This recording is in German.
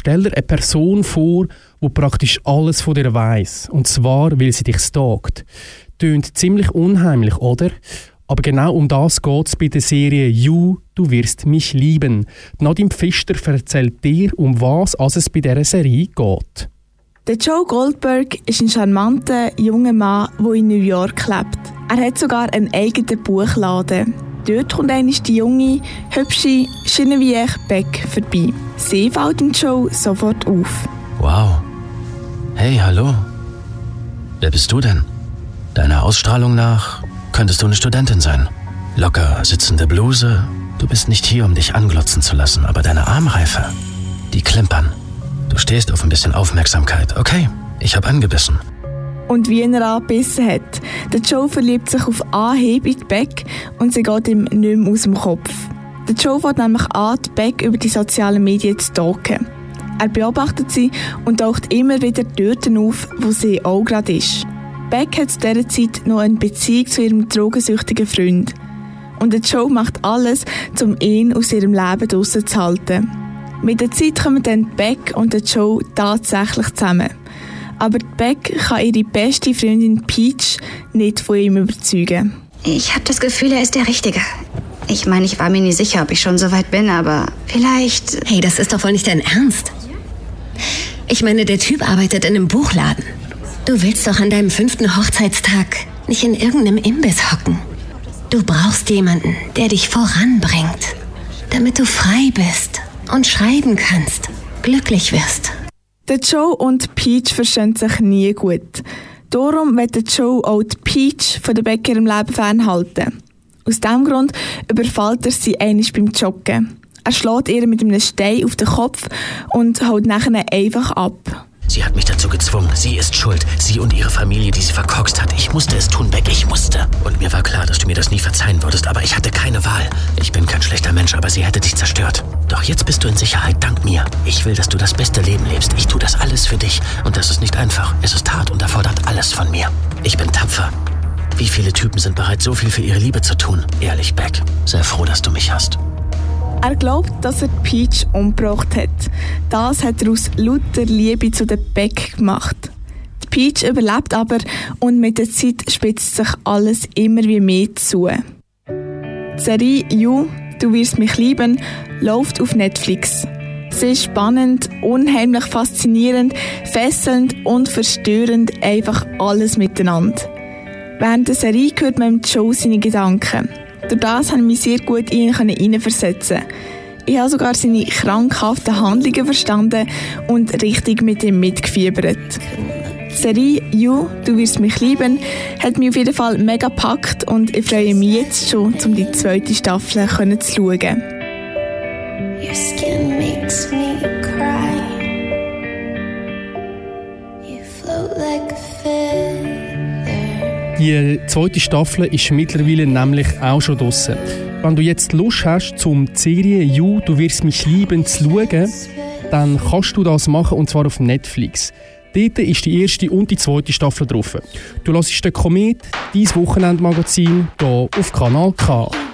stell dir eine Person vor, die praktisch alles von dir weiss. Und zwar, weil sie dich stalkt. Tönt ziemlich unheimlich, oder? Aber genau um das geht es bei der Serie «You, du wirst mich lieben». Nadim Pfister erzählt dir, um was es bei dieser Serie geht. Der Joe Goldberg ist ein charmanter, junger Mann, der in New York lebt. Er hat sogar einen eigenen Buchladen. Dort kommt einmal die junge, hübsche Geneviève Beck vorbei. Sie fällt dem Joe sofort auf. Wow. Hey, hallo. Wer bist du denn? Deiner Ausstrahlung nach könntest du eine Studentin sein. Locker sitzende Bluse. Du bist nicht hier, um dich anglotzen zu lassen, aber deine Armreife, die klimpern. Du stehst auf ein bisschen Aufmerksamkeit. Okay, ich habe angebissen. Und wie er angebissen hat. Der Joe verliebt sich auf Anhieb in die Beck und sie geht ihm nicht mehr aus dem Kopf. Der Joe fängt nämlich an, die Beck über die sozialen Medien zu stalken. Er beobachtet sie und taucht immer wieder dort auf, wo sie auch gerade ist. Beck hat zu dieser Zeit noch eine Beziehung zu ihrem drogensüchtigen Freund. Und der Joe macht alles, um ihn aus ihrem Leben draussen zu halten. Mit der Zeit kommen dann Beck und der Joe tatsächlich zusammen. Aber Beck kann ihre beste Freundin Peach nicht von ihm überzeugen. Ich habe das Gefühl, er ist der Richtige. Ich meine, ich war mir nicht sicher, ob ich schon so weit bin, aber vielleicht... Hey, das ist doch wohl nicht dein Ernst? Ich meine, der Typ arbeitet in einem Buchladen. Du willst doch an deinem 5. Hochzeitstag nicht in irgendeinem Imbiss hocken. Du brauchst jemanden, der dich voranbringt, damit du frei bist und schreiben kannst, glücklich wirst. Der Joe und Peach verstehen sich nie gut. Darum will der Joe auch die Peach von der Beck ihrem Leben fernhalten. Aus diesem Grund überfällt er sie einmal beim Joggen. Er schlägt ihr mit einem Stein auf den Kopf und haut nachher einfach ab. Sie hat mich dazu gezwungen. Sie ist schuld. Sie und ihre Familie, die sie verkorkst hat. Ich musste es tun, Beck. Ich musste. Und mir war klar, dass du mir das nie verzeihen würdest. Aber ich hatte keine Wahl. Ich bin kein schlechter Mensch, aber sie hätte dich zerstört. Doch jetzt bist du in Sicherheit, dank mir. Ich will, dass du das beste Leben lebst. Ich tue das alles für dich. Und das ist nicht einfach. Es ist hart und erfordert alles von mir. Ich bin tapfer. Wie viele Typen sind bereit, so viel für ihre Liebe zu tun? Ehrlich, Beck. Sei froh, dass du mich hast. Er glaubt, dass er Peach umgebracht hat. Das hat er aus lauter Liebe zu der Beck gemacht. Die Peach überlebt aber und mit der Zeit spitzt sich alles immer wie mehr zu. Die Serie «You, du wirst mich lieben» läuft auf Netflix. Sie ist spannend, unheimlich faszinierend, fesselnd und verstörend, einfach alles miteinander. Während der Serie hört man Joe seine Gedanken. Durch das konnte ich mich sehr gut in ihn hineinversetzen. Ich habe sogar seine krankhaften Handlungen verstanden und richtig mit ihm mitgefiebert. Die Serie «You, du wirst mich lieben» hat mich auf jeden Fall mega gepackt und ich freue mich jetzt schon, um die 2. Staffel zu schauen. Your skin makes me cry. You float like a feather. Die 2. Staffel ist mittlerweile nämlich auch schon draussen. Wenn du jetzt Lust hast, die Serie «You, du wirst mich lieben» zu schauen, dann kannst du das machen, und zwar auf Netflix. Dort ist die 1. und die 2. Staffel drauf. Du hörst den Komet, dein Wochenendmagazin, hier auf Kanal K.